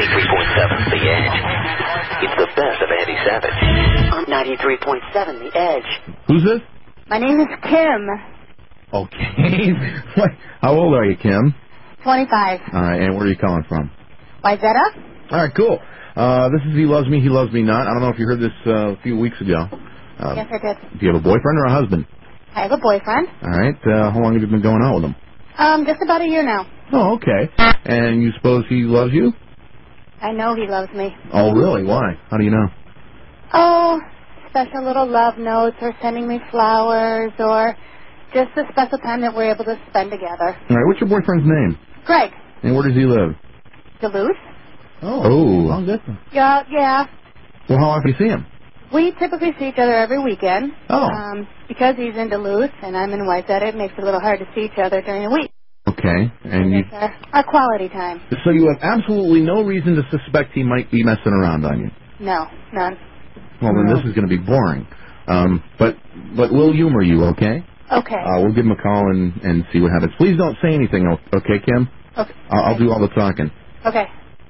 93.7 The Edge. It's the best of Andy Savage. On 93.7 The Edge. Who's this? My name is Kim. Okay. How old are you, Kim? 25. All right, and where are you calling from? Wyzetta? All right, cool. This is He Loves Me, He Loves Me Not. I don't know if you heard this a few weeks ago. Yes, I did. Do you have a boyfriend or a husband? I have a boyfriend. All right. How long have you been going out with him? Just about a year now. Oh, okay. And you suppose he loves you? I know he loves me. Oh, really? Why? How do you know? Oh, special little love notes or sending me flowers or just the special time that we're able to spend together. All right. What's your boyfriend's name? Greg. And where does he live? Duluth. Oh. Long distance. Yeah. Well, how often do you see him? We typically see each other every weekend. Oh. Because he's in Duluth and I'm in Wyzetta, it makes it a little hard to see each other during the week. Okay. And you... It's our quality time. So you have absolutely no reason to suspect he might be messing around on you? No, none. Well, then this is going to be boring. But we'll humor you, okay? Okay. We'll give him a call and see what happens. Please don't say anything, okay, Kim? Okay. I'll do all the talking. Okay.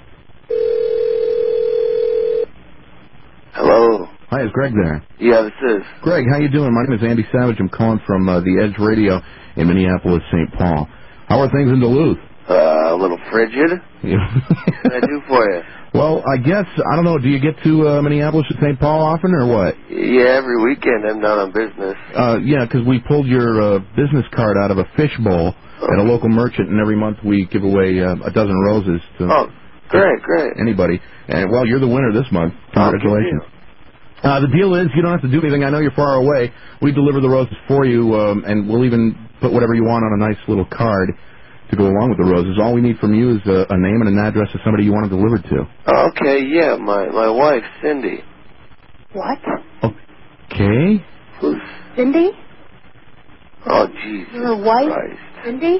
Hello. Hi, is Greg there? Yeah, this is. Greg, how you doing? My name is Andy Savage. I'm calling from The Edge Radio in Minneapolis, St. Paul. How are things in Duluth? A little frigid. What can I do for you? Well, I guess, I don't know, do you get to Minneapolis or St. Paul often or what? Yeah, every weekend I'm down on business. Yeah, because we pulled your business card out of a fish bowl at a local merchant, and every month we give away a dozen roses to great. anybody. And, well, you're the winner this month. Congratulations. The deal is you don't have to do anything. I know you're far away. We deliver the roses for you, and we'll even put whatever you want on a nice little card to go along with the roses. All we need from you is a name and an address of somebody you want it delivered to. Okay, yeah, my wife, Cindy. What? Okay. Who's... Cindy? Oh, Jesus Your wife, Christ. Cindy?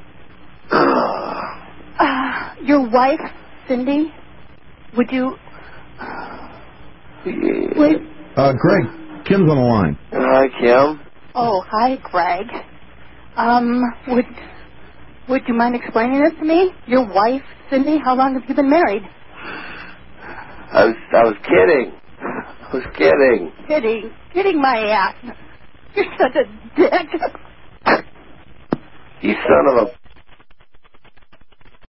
Your wife, Cindy? Would you... Yeah. Wait. Greg, Kim's on the line. Hi, Kim. Oh, hi, Greg. Would you mind explaining this to me? Your wife, Cindy, how long have you been married? I was kidding. I was kidding. Kidding my ass. You're such a dick. You son of a